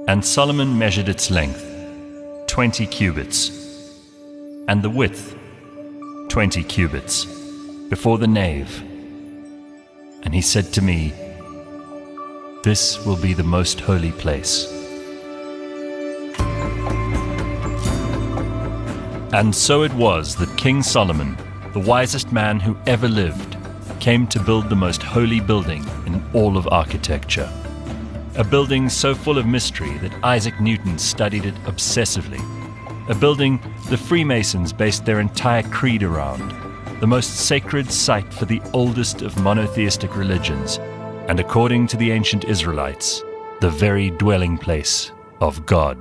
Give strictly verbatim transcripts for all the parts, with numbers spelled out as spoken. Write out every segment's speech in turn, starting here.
And Solomon measured its length, twenty cubits, and the width, twenty cubits, before the nave. And he said to me, "This will be the most holy place." And so it was that King Solomon, the wisest man who ever lived, came to build the most holy building in all of architecture. A building so full of mystery that Isaac Newton studied it obsessively. A building the Freemasons based their entire creed around. The most sacred site for the oldest of monotheistic religions. And according to the ancient Israelites, the very dwelling place of God.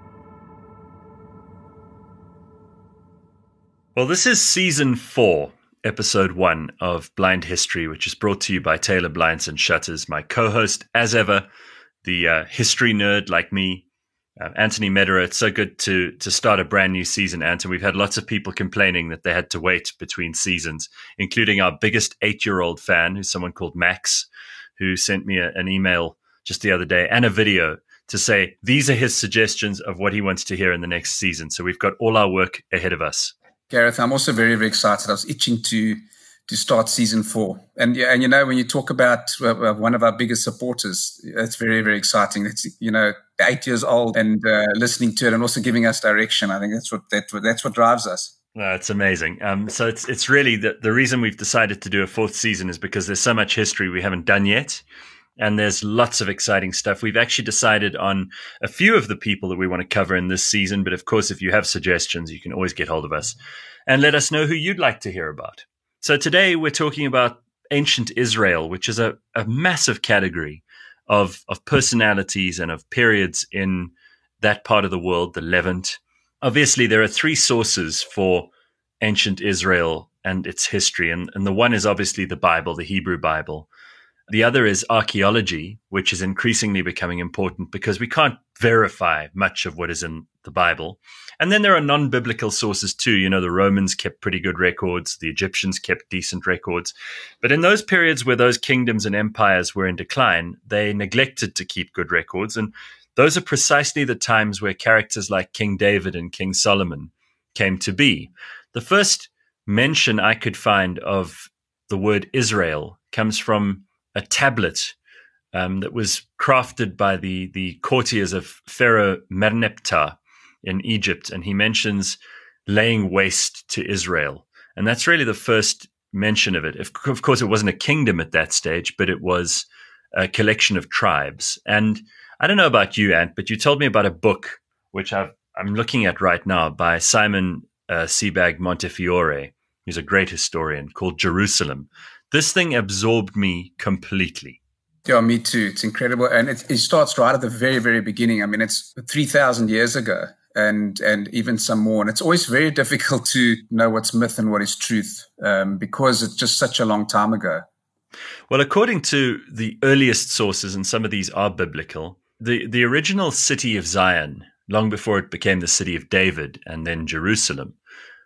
Well, this is season four, episode one of Blind History, which is brought to you by Taylor Blinds and Shutters, my co-host, as ever, the uh, history nerd like me, uh, Anthony Mederer. It's so good to to start a brand new season, Anton. We've had lots of people complaining that they had to wait between seasons, including our biggest eight-year-old fan, who's someone called Max, who sent me a, an email just the other day and a video to say these are his suggestions of what he wants to hear in the next season. So we've got all our work ahead of us. Gareth, I'm also very, very excited. I was itching to to start season four. And yeah, and you know, when you talk about uh, one of our biggest supporters, it's very, very exciting. It's, you know, eight years old and uh, listening to it and also giving us direction. I think that's what that that's what drives us. No, it's amazing. Um, so it's it's really the, the reason we've decided to do a fourth season is because there's so much history we haven't done yet. And there's lots of exciting stuff. We've actually decided on a few of the people that we want to cover in this season. But of course, if you have suggestions, you can always get hold of us and let us know who you'd like to hear about. So today we're talking about ancient Israel, which is a, a massive category of, of personalities and of periods in that part of the world, the Levant. Obviously, there are three sources for ancient Israel and its history. And, and the one is obviously the Bible, the Hebrew Bible. The other is archaeology, which is increasingly becoming important because we can't verify much of what is in the Bible. And then there are non-biblical sources too. You know, the Romans kept pretty good records. The Egyptians kept decent records. But in those periods where those kingdoms and empires were in decline, they neglected to keep good records. And those are precisely the times where characters like King David and King Solomon came to be. The first mention I could find of the word Israel comes from a tablet um, that was crafted by the, the courtiers of Pharaoh Merneptah in Egypt. And he mentions laying waste to Israel. And that's really the first mention of it. Of, of course, it wasn't a kingdom at that stage, but it was a collection of tribes. And I don't know about you, Ant, but you told me about a book, which I've, I'm looking at right now, by Simon uh, Sebag Montefiore. He's a great historian, called Jerusalem. This thing absorbed me completely. Yeah, me too. It's incredible. And it, it starts right at the very, very beginning. I mean, it's three thousand years ago and and even some more. And it's always very difficult to know what's myth and what is truth um, because it's just such a long time ago. Well, according to the earliest sources, and some of these are biblical, the, the original city of Zion, long before it became the city of David and then Jerusalem,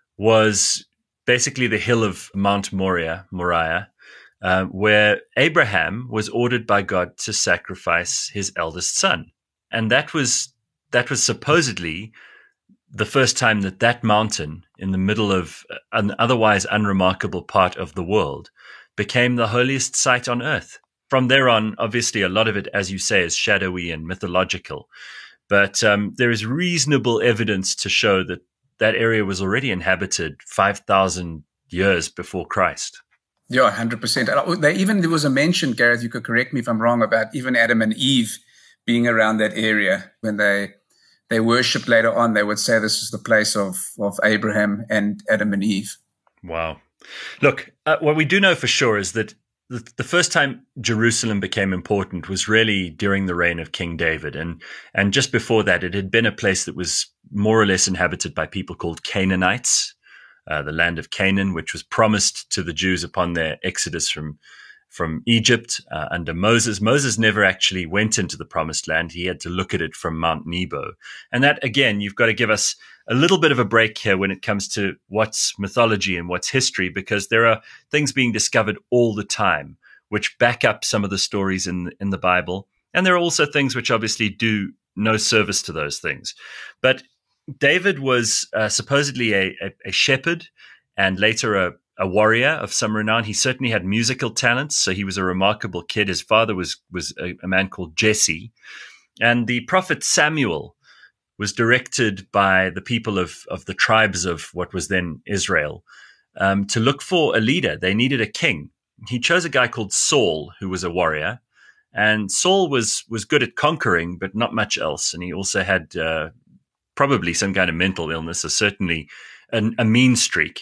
was basically the hill of Mount Moriah, Moriah, uh, where Abraham was ordered by God to sacrifice his eldest son. And that was that was supposedly the first time that that mountain in the middle of an otherwise unremarkable part of the world became the holiest site on earth. From there on, obviously, a lot of it, as you say, is shadowy and mythological. But um, there is reasonable evidence to show that that area was already inhabited five thousand years before Christ. Yeah, one hundred percent. They, even there was a mention, Gareth, you could correct me if I'm wrong, about even Adam and Eve being around that area. When they they worshipped later on, they would say this is the place of, of Abraham and Adam and Eve. Wow. Look, uh, what we do know for sure is that the, the first time Jerusalem became important was really during the reign of King David. And, and just before that, it had been a place that was more or less inhabited by people called Canaanites, uh, the land of Canaan, which was promised to the Jews upon their exodus from, from Egypt uh, under Moses. Moses never actually went into the promised land. He had to look at it from Mount Nebo. And that, again, you've got to give us a little bit of a break here when it comes to what's mythology and what's history, because there are things being discovered all the time which back up some of the stories in in the Bible. And there are also things which obviously do no service to those things. But David was uh, supposedly a, a, a shepherd and later a, a warrior of some renown. He certainly had musical talents, so he was a remarkable kid. His father was was a, a man called Jesse. And the prophet Samuel was directed by the people of, of the tribes of what was then Israel um, to look for a leader. They needed a king. He chose a guy called Saul, who was a warrior. And Saul was was good at conquering, but not much else. And he also had uh, probably some kind of mental illness, or certainly an, a mean streak.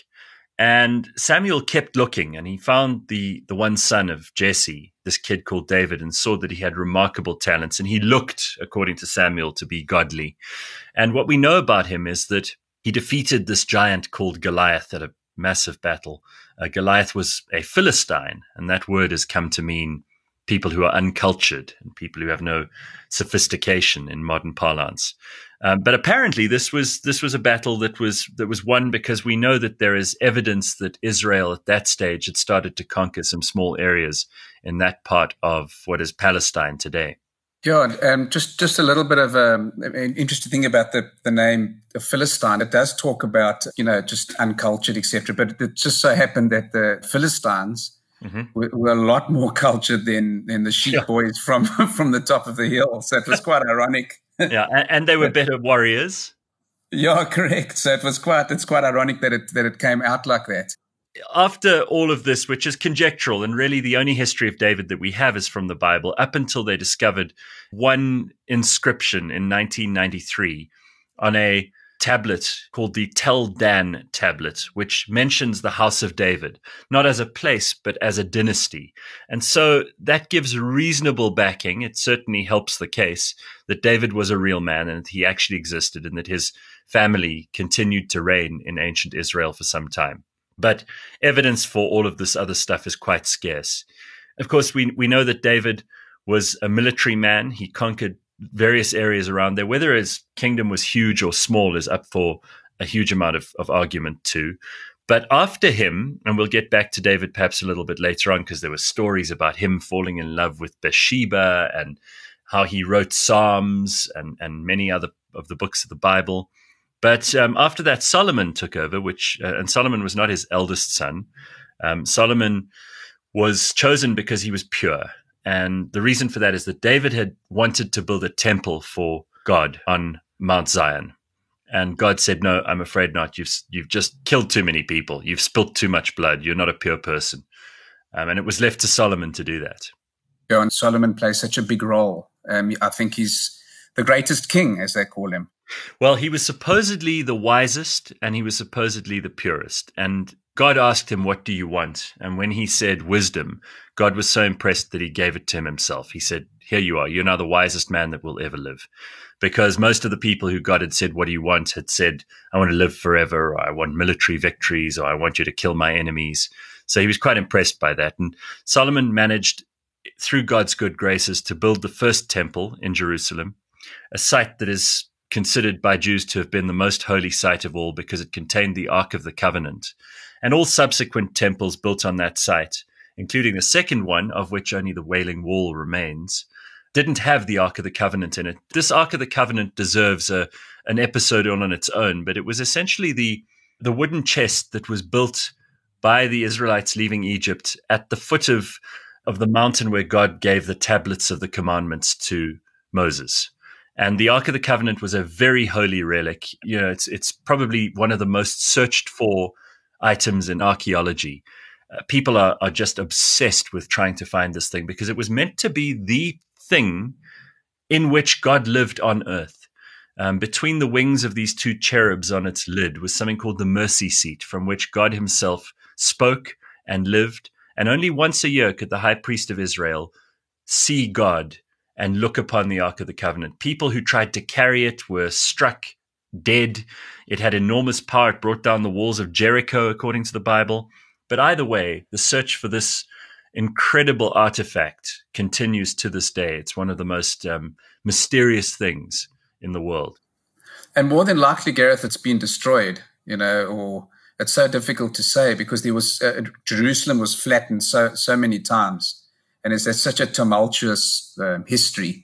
And Samuel kept looking, and he found the the one son of Jesse, this kid called David, and saw that he had remarkable talents. And he looked, according to Samuel, to be godly. And what we know about him is that he defeated this giant called Goliath at a massive battle. Uh, Goliath was a Philistine, and that word has come to mean people who are uncultured and people who have no sophistication in modern parlance. Um, but apparently, this was this was a battle that was that was won because we know that there is evidence that Israel at that stage had started to conquer some small areas in that part of what is Palestine today. Yeah, um, just just a little bit of um, an interesting thing about the, the name the Philistine. It does talk about, you know, just uncultured, et cetera. But it just so happened that the Philistines mm-hmm. were, were a lot more cultured than than the sheep yeah. boys from from the top of the hill. So it was quite ironic. Yeah, and they were better warriors. Yeah, correct. So it was quite it's quite ironic that it that it came out like that. After all of this, which is conjectural, and really the only history of David that we have is from the Bible, up until they discovered one inscription in nineteen ninety-three on a tablet called the Tel Dan tablet, which mentions the house of David, not as a place, but as a dynasty. And so that gives reasonable backing. It certainly helps the case that David was a real man and that he actually existed and that his family continued to reign in ancient Israel for some time. But evidence for all of this other stuff is quite scarce. Of course, we we know that David was a military man. He conquered various areas around there. Whether his kingdom was huge or small is up for a huge amount of, of argument too. But after him, and we'll get back to David perhaps a little bit later on, because there were stories about him falling in love with Bathsheba and how he wrote Psalms and, and many other of the books of the Bible. But um, after that, Solomon took over, which uh, and Solomon was not his eldest son. Um, Solomon was chosen because he was pure. And the reason for that is that David had wanted to build a temple for God on Mount Zion. And God said, no, I'm afraid not. You've you've just killed too many people. You've spilt too much blood. You're not a pure person. Um, and it was left to Solomon to do that. Yeah, and Solomon plays such a big role. Um, I think he's the greatest king, as they call him. Well, he was supposedly the wisest and he was supposedly the purest. And God asked him, what do you want? And when he said wisdom, God was so impressed that he gave it to him himself. He said, here you are. You're now the wisest man that will ever live. Because most of the people who God had said, what do you want? Had said, I want to live forever, or I want military victories, or I want you to kill my enemies. So he was quite impressed by that. And Solomon managed, through God's good graces, to build the first temple in Jerusalem, a site that is considered by Jews to have been the most holy site of all because it contained the Ark of the Covenant. And all subsequent temples built on that site, including the second one, of which only the Wailing Wall remains, didn't have the Ark of the Covenant in it. This Ark of the Covenant deserves a, an episode all on its own, but it was essentially the, the wooden chest that was built by the Israelites leaving Egypt at the foot of, of the mountain where God gave the tablets of the commandments to Moses. And the Ark of the Covenant was a very holy relic. You know, it's it's probably one of the most searched for items in archaeology. Uh, people are, are just obsessed with trying to find this thing because it was meant to be the thing in which God lived on earth. Um, between the wings of these two cherubs on its lid was something called the mercy seat, from which God himself spoke and lived. And only once a year could the high priest of Israel see God and look upon the Ark of the Covenant. People who tried to carry it were struck dead. It had enormous power. It brought down the walls of Jericho, according to the Bible. But either way, the search for this incredible artifact continues to this day. It's one of the most um, mysterious things in the world. And more than likely, Gareth, it's been destroyed, you know, or it's so difficult to say because there was uh, Jerusalem was flattened so so many times. And it's, it's such a tumultuous um, history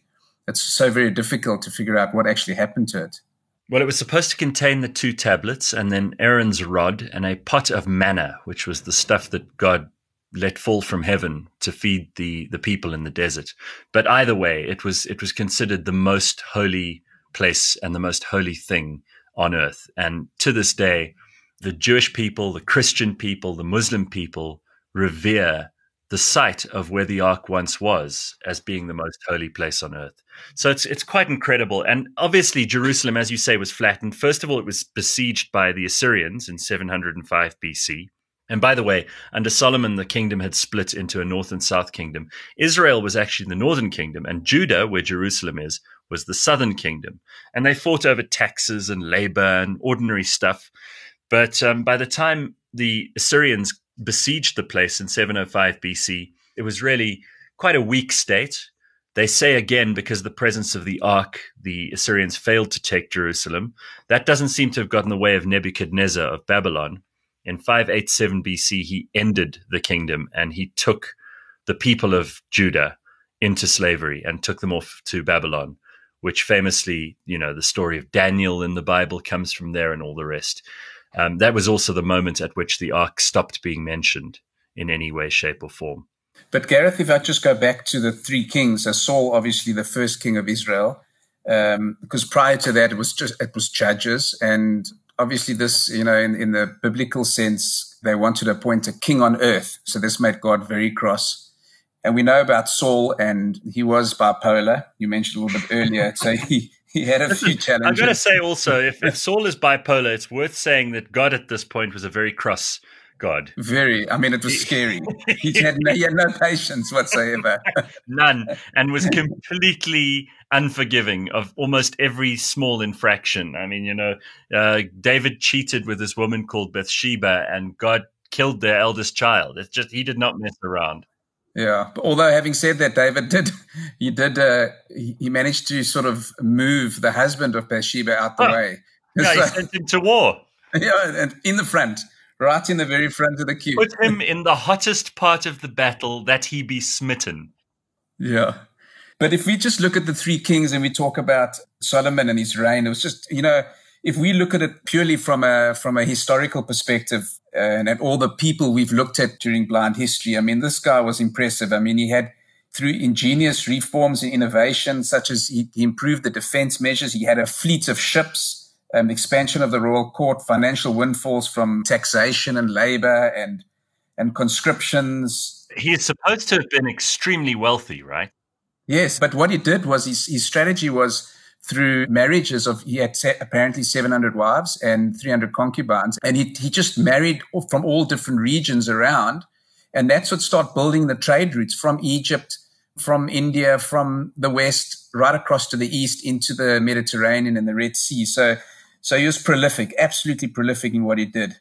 it's so very difficult to figure out what actually happened to it. Well, it was supposed to contain the two tablets and then Aaron's rod and a pot of manna, which was the stuff that God let fall from heaven to feed the, the people in the desert. But either way, it was it was considered the most holy place and the most holy thing on earth. And to this day, the Jewish people, the Christian people, the Muslim people revere the site of where the ark once was as being the most holy place on earth. So it's it's quite incredible. And obviously Jerusalem, as you say, was flattened. First of all, it was besieged by the Assyrians in seven hundred five B C. And by the way, under Solomon, the kingdom had split into a north and south kingdom. Israel was actually the northern kingdom, and Judah, where Jerusalem is, was the southern kingdom. And they fought over taxes and labor and ordinary stuff. But um, by the time the Assyrians besieged the place in seven oh five B C, it was really quite a weak state. They say again, because of the presence of the ark, the Assyrians failed to take Jerusalem. That doesn't seem to have gotten in the way of Nebuchadnezzar of Babylon. In five eighty-seven B C, he ended the kingdom and he took the people of Judah into slavery and took them off to Babylon, which famously, you know, the story of Daniel in the Bible comes from there and all the rest. Um, that was also the moment at which the ark stopped being mentioned in any way, shape, or form. But Gareth, if I just go back to the three kings, uh, Saul, obviously the first king of Israel, um, because prior to that it was just it was judges, and obviously this, you know, in, in the biblical sense, they wanted to appoint a king on earth, so this made God very cross. And we know about Saul, and he was bipolar. You mentioned a little bit earlier, so he. He had a few challenges. I've got to say also, if, if Saul is bipolar, it's worth saying that God at this point was a very cross God. Very. I mean, it was scary. He had no, he had no patience whatsoever. None. And was completely unforgiving of almost every small infraction. I mean, you know, uh, David cheated with this woman called Bathsheba, and God killed their eldest child. It's just, he did not mess around. Yeah, but although having said that, David did, he did, uh, he managed to sort of move the husband of Bathsheba out the oh, way. Yeah, so, he sent him to war. Yeah, and in the front, right in the very front of the queue. Put him in the hottest part of the battle, that he be smitten. Yeah. But if we just look at the three kings and we talk about Solomon and his reign, it was just, you know, if we look at it purely from a from a historical perspective, uh, and at all the people we've looked at during blind history, I mean, this guy was impressive. I mean, he had, through ingenious reforms and innovations, such as he, he improved the defense measures. He had a fleet of ships, um, expansion of the royal court, financial windfalls from taxation and labor and and conscriptions. He is supposed to have been extremely wealthy, right? Yes, but what he did was his, his strategy was through marriages of, he had apparently seven hundred wives and three hundred concubines. And he, he just married from all different regions around. And that's what started building the trade routes from Egypt, from India, from the West, right across to the East into the Mediterranean and the Red Sea. So, so he was prolific, absolutely prolific in what he did.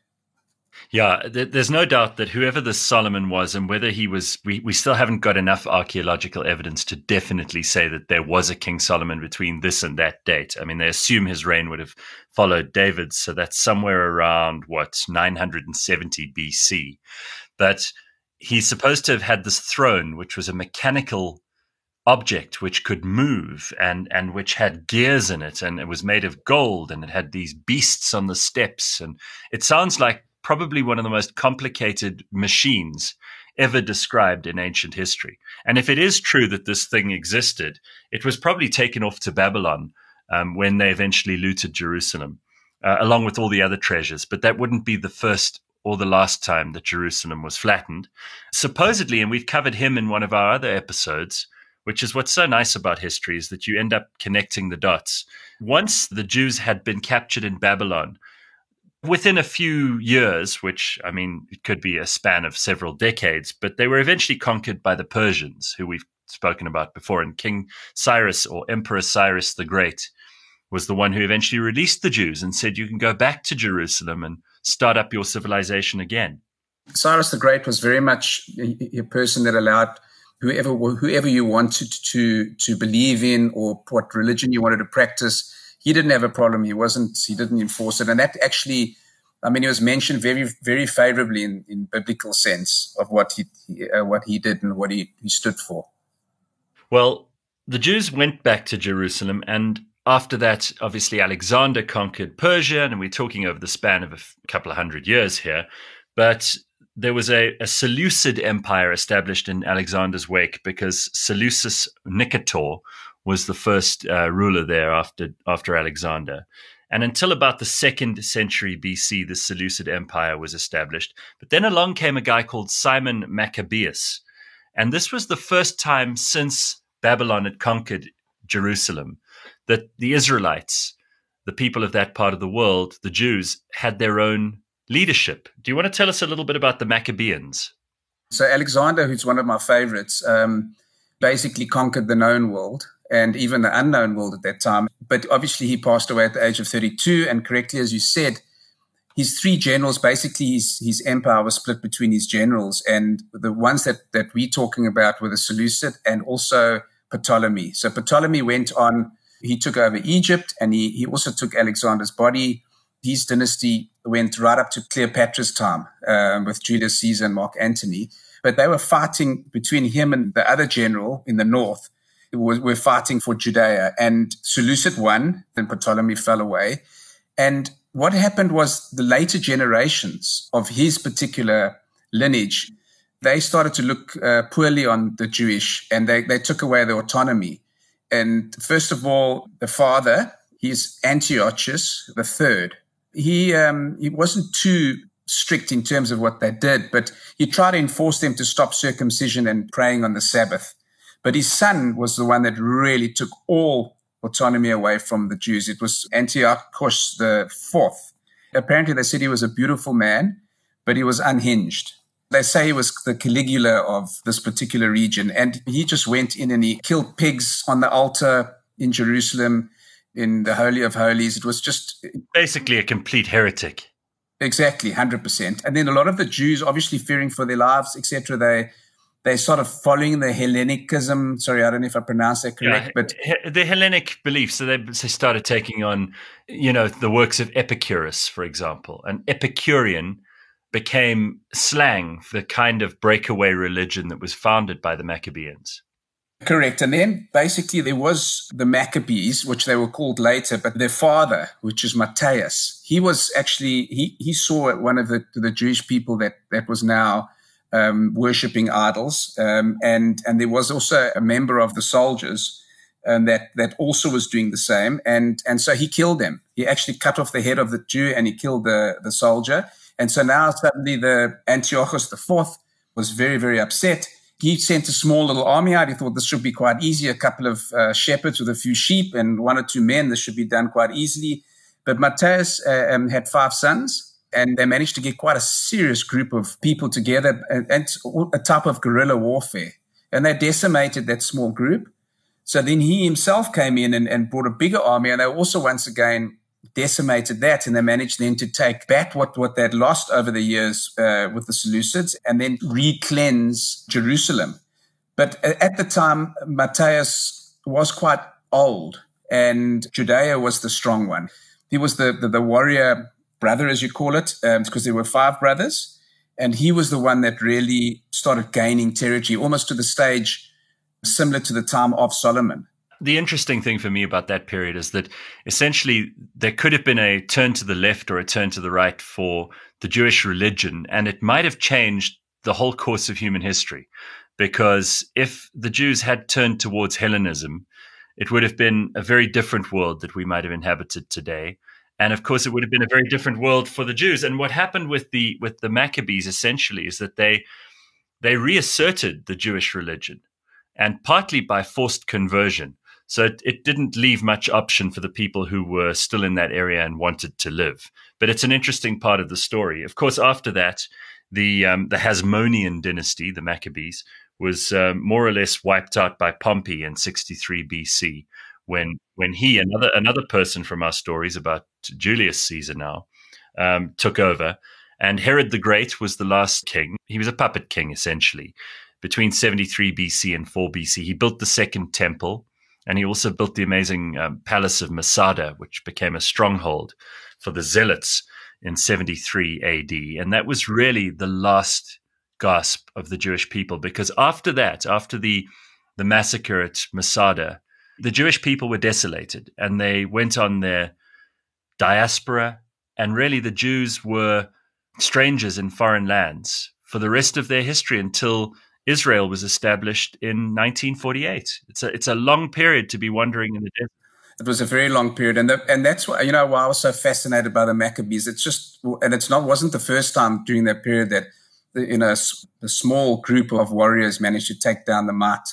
Yeah, th- there's no doubt that whoever this Solomon was, and whether he was, we, we still haven't got enough archaeological evidence to definitely say that there was a King Solomon between this and that date. I mean, they assume his reign would have followed David's, so that's somewhere around, what, nine hundred seventy B C. But he's supposed to have had this throne, which was a mechanical object which could move and, and which had gears in it, and it was made of gold, and it had these beasts on the steps. And it sounds like probably one of the most complicated machines ever described in ancient history. And if it is true that this thing existed, it was probably taken off to Babylon um, when they eventually looted Jerusalem, uh, along with all the other treasures. But that wouldn't be the first or the last time that Jerusalem was flattened. Supposedly, and we've covered him in one of our other episodes, which is what's so nice about history, is that you end up connecting the dots. Once the Jews had been captured in Babylon, within a few years, which, I mean, it could be a span of several decades, but they were eventually conquered by the Persians, who we've spoken about before. And King Cyrus, or Emperor Cyrus the Great, was the one who eventually released the Jews and said, you can go back to Jerusalem and start up your civilization again. Cyrus the Great was very much a, a person that allowed whoever whoever you wanted to to believe in, or what religion you wanted to practice. He didn't have a problem. He wasn't, he didn't enforce it. And that actually, I mean, he was mentioned very, very favorably in, in biblical sense of what he, uh, what he did and what he, he stood for. Well, the Jews went back to Jerusalem, and after that, obviously, Alexander conquered Persia, and we're talking over the span of a f- couple of hundred years here. But there was a, a Seleucid empire established in Alexander's wake because Seleucus Nicator was the first uh, ruler there after after Alexander. And until about the second century B C, the Seleucid Empire was established. But then along came a guy called Simon Maccabeus. And this was the first time since Babylon had conquered Jerusalem that the Israelites, the people of that part of the world, the Jews, had their own leadership. Do you want to tell us a little bit about the Maccabeans? So Alexander, who's one of my favorites, um, basically conquered the known world and even the unknown world at that time. But obviously he passed away at the age of thirty-two. And correctly, as you said, his three generals, basically his, his empire was split between his generals. And the ones that, that we're talking about were the Seleucid and also Ptolemy. So Ptolemy went on, he took over Egypt, and he, he also took Alexander's body. His dynasty went right up to Cleopatra's time um, with Julius Caesar and Mark Antony. But they were fighting between him and the other general in the north. Were, were fighting for Judea. And Seleucid won, then Ptolemy fell away. And what happened was the later generations of his particular lineage, they started to look uh, poorly on the Jewish, and they, they took away their autonomy. And first of all, the father, he's Antiochus the third. He um, he wasn't too strict in terms of what they did, but he tried to enforce them to stop circumcision and praying on the Sabbath. But his son was the one that really took all autonomy away from the Jews. It was Antiochus the fourth. Apparently, they said he was a beautiful man, but he was unhinged. They say he was the Caligula of this particular region. And he just went in and he killed pigs on the altar in Jerusalem, in the Holy of Holies. It was just basically a complete heretic. Exactly, one hundred percent. And then a lot of the Jews, obviously fearing for their lives, et cetera, they they sort of following the Hellenicism. Sorry, I don't know if I pronounced that correct, yeah, but the Hellenic beliefs. So they, they started taking on, you know, the works of Epicurus, for example. An Epicurean became slang for the kind of breakaway religion that was founded by the Maccabees. Correct. And then basically there was the Maccabees, which they were called later, but their father, which is Matthias, he was actually, he, he saw one of the, the Jewish people that, that was now um, worshipping idols. Um, and, and there was also a member of the soldiers um, that, that also was doing the same. And, and so he killed them. He actually cut off the head of the Jew and he killed the, the soldier. And so now suddenly the Antiochus the fourth was very, very upset. He sent a small little army out. He thought this should be quite easy. A couple of uh, shepherds with a few sheep and one or two men. This should be done quite easily. But Matthias uh, um, had five sons, and they managed to get quite a serious group of people together and, and a type of guerrilla warfare. And they decimated that small group. So then he himself came in and, and brought a bigger army. And they also once again decimated that, and they managed then to take back what, what they'd lost over the years uh, with the Seleucids and then re-cleanse Jerusalem. But at the time, Matthias was quite old and Judea was the strong one. He was the, the, the warrior brother, as you call it, um, because there were five brothers. And he was the one that really started gaining territory, almost to the stage similar to the time of Solomon. The interesting thing for me about that period is that essentially there could have been a turn to the left or a turn to the right for the Jewish religion, and it might have changed the whole course of human history. Because if the Jews had turned towards Hellenism, it would have been a very different world that we might have inhabited today. And of course, it would have been a very different world for the Jews. And what happened with the with the Maccabees essentially is that they they reasserted the Jewish religion, and partly by forced conversion. So it, it didn't leave much option for the people who were still in that area and wanted to live. But it's an interesting part of the story. Of course, after that, the um, the Hasmonean dynasty, the Maccabees, was um, more or less wiped out by Pompey in sixty-three B C, when when he, another another person from our stories about Julius Caesar now, um, took over. And Herod the Great was the last king. He was a puppet king, essentially. Between seventy-three B C and four B C, he built the Second Temple. And he also built the amazing um, palace of Masada, which became a stronghold for the Zealots in seventy-three A D. And that was really the last gasp of the Jewish people, because after that, after the the massacre at Masada, the Jewish people were desolated and they went on their diaspora. And really, the Jews were strangers in foreign lands for the rest of their history until Israel was established in nineteen forty-eight. It's a it's a long period to be wandering in the desert. It was a very long period, and the, and that's why, you know, why I was so fascinated by the Maccabees. It's just, and it's not wasn't the first time during that period that, you know, a small group of warriors managed to take down the might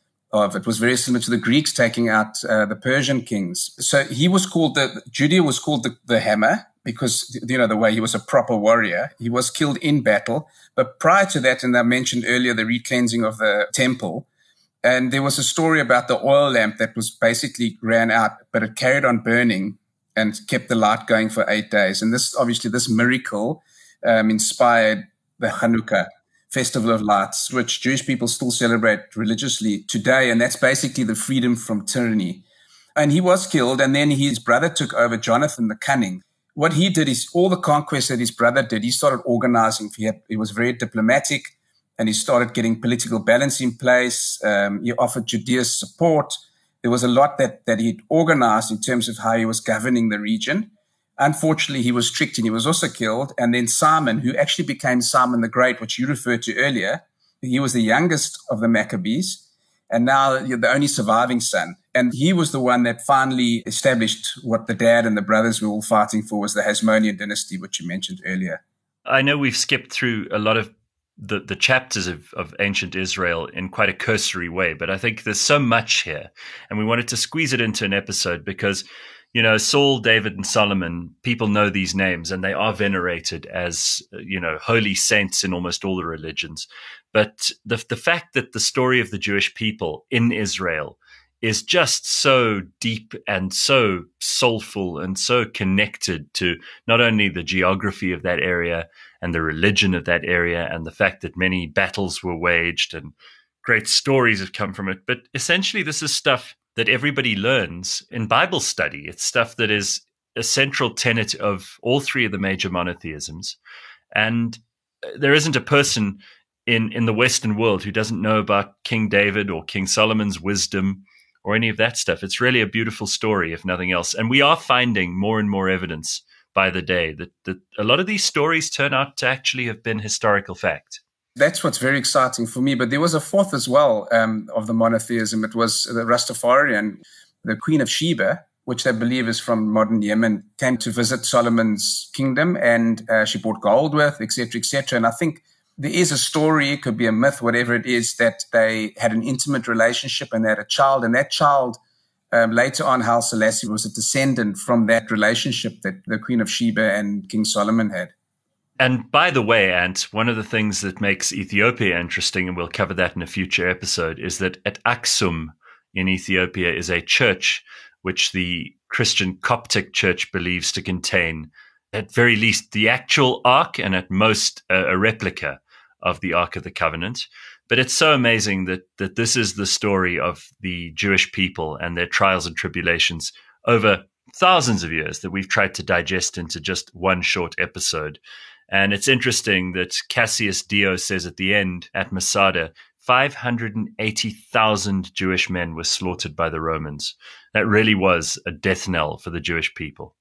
of it. Was very similar to the Greeks taking out uh, the Persian kings. So he was called the Judea was called the, the hammer because, you know, the way he was a proper warrior. He was killed in battle, but prior to that, and I mentioned earlier the recleansing of the temple. And there was a story about the oil lamp that was basically ran out, but it carried on burning and kept the light going for eight days. And this, obviously, this miracle um, inspired the Hanukkah Festival of Lights, which Jewish people still celebrate religiously today. And that's basically the freedom from tyranny. And he was killed, and then his brother took over, Jonathan the Cunning. What he did is all the conquests that his brother did, he started organizing. He, had, he was very diplomatic. And he started getting political balance in place. Um, he offered Judea support. There was a lot that, that he'd organized in terms of how he was governing the region. Unfortunately, he was tricked and he was also killed. And then Simon, who actually became Simon the Great, which you referred to earlier, he was the youngest of the Maccabees and now the only surviving son. And he was the one that finally established what the dad and the brothers were all fighting for, was the Hasmonean dynasty, which you mentioned earlier. I know we've skipped through a lot of the, the chapters of, of ancient Israel in quite a cursory way, but I think there's so much here, and we wanted to squeeze it into an episode because, you know, Saul, David, and Solomon, people know these names, and they are venerated as, you know, holy saints in almost all the religions. But the the fact that the story of the Jewish people in Israel is just so deep and so soulful and so connected to not only the geography of that area and the religion of that area and the fact that many battles were waged and great stories have come from it, but essentially this is stuff that everybody learns in Bible study. It's stuff that is a central tenet of all three of the major monotheisms. And there isn't a person in, in the Western world who doesn't know about King David or King Solomon's wisdom or any of that stuff. It's really a beautiful story, if nothing else. And we are finding more and more evidence by the day that, that a lot of these stories turn out to actually have been historical fact. That's what's very exciting for me. But there was a fourth as well um, of the monotheism. It was the Rastafarian, the Queen of Sheba, which they believe is from modern Yemen, came to visit Solomon's kingdom, and uh, she brought gold with, et cetera, et cetera. And I think there is a story, it could be a myth, whatever it is, that they had an intimate relationship and they had a child. And that child, um, later on, Haile Selassie, was a descendant from that relationship that the Queen of Sheba and King Solomon had. And by the way, Ant, one of the things that makes Ethiopia interesting, and we'll cover that in a future episode, is that at Aksum in Ethiopia is a church which the Christian Coptic Church believes to contain, at very least, the actual Ark, and at most uh, a replica of the Ark of the Covenant. But it's so amazing that that this is the story of the Jewish people and their trials and tribulations over thousands of years that we've tried to digest into just one short episode. And it's interesting that Cassius Dio says at the end, at Masada, five hundred eighty thousand Jewish men were slaughtered by the Romans. That really was a death knell for the Jewish people.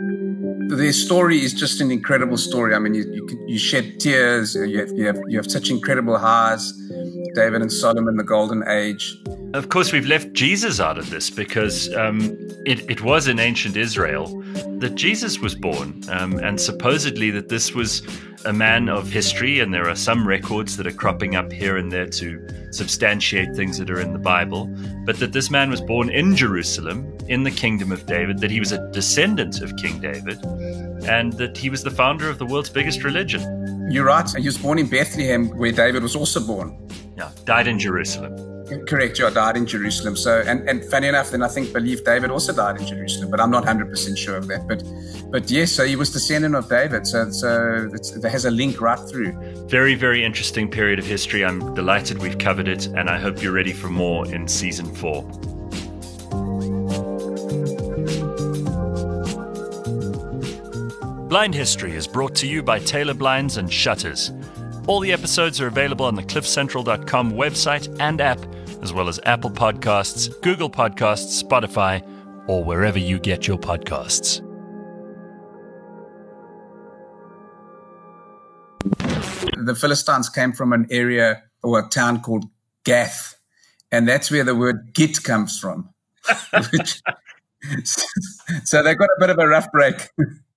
Their story is just an incredible story. I mean, you you, you shed tears. You have, you have you have such incredible highs. David and Solomon, the golden age. Of course, we've left Jesus out of this because um, it, it was in ancient Israel that Jesus was born, um, and supposedly that this was a man of history, and there are some records that are cropping up here and there to substantiate things that are in the Bible, but that this man was born in Jerusalem, in the kingdom of David, that he was a descendant of King David, and that he was the founder of the world's biggest religion. You're right. He was born in Bethlehem, where David was also born. Yeah, died in Jerusalem. Correct, yeah, died in Jerusalem. So, and, and funny enough, then I think believe David also died in Jerusalem, but I'm not one hundred percent sure of that. But, but yes, so he was descendant of David. So, so it's, it has a link right through. Very, very interesting period of history. I'm delighted we've covered it, and I hope you're ready for more in season four. Blind History is brought to you by Taylor Blinds and Shutters. All the episodes are available on the cliff central dot com website and app, as well as Apple Podcasts, Google Podcasts, Spotify, or wherever you get your podcasts. The Philistines came from an area or a town called Gath, and that's where the word Git comes from. Which, so they got a bit of a rough break.